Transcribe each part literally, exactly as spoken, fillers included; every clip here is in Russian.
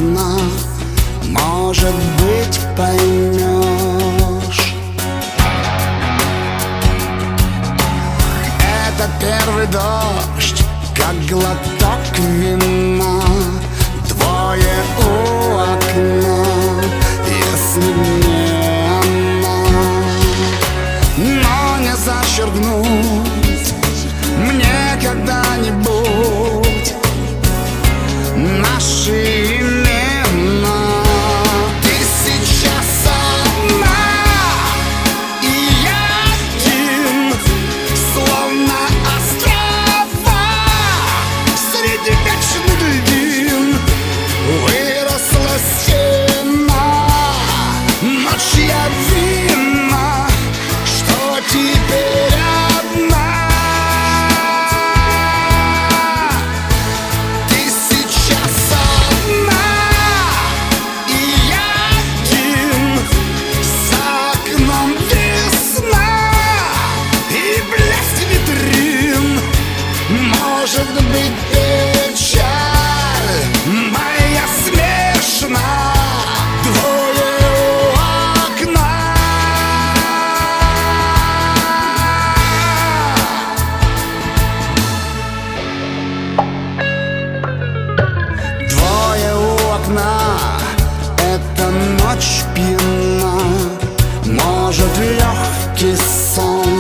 окна, может быть, поймешь. Это первый дождь, как глоток вина, двое у окна, если не она. Но не зачеркнуть мне когда-нибудь наши имена. Ты сейчас одна, и я один, словно острова среди вечных льдин. Выросла стена, ночь я вина, что теперь одна. Ты сейчас одна, и я один, за окном весна и блеск витрин. Может быть, печаль моя смешна, двое у окна. Двое у окна, эта ночь пьяна, может, легкий сон.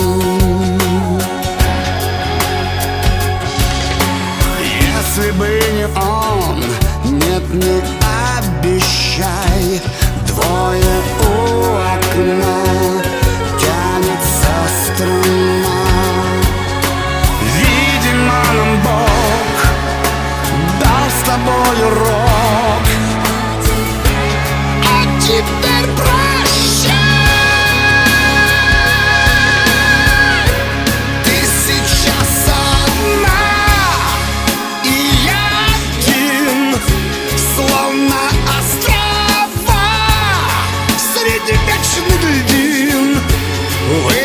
Если бы не он, нет, не обещай. Двое у окна, тянется струна. Видимо, нам Бог дал с тобой урок, а теперь прощай. Ты сейчас одна, и я один, словно острова среди вечных льдин. Вы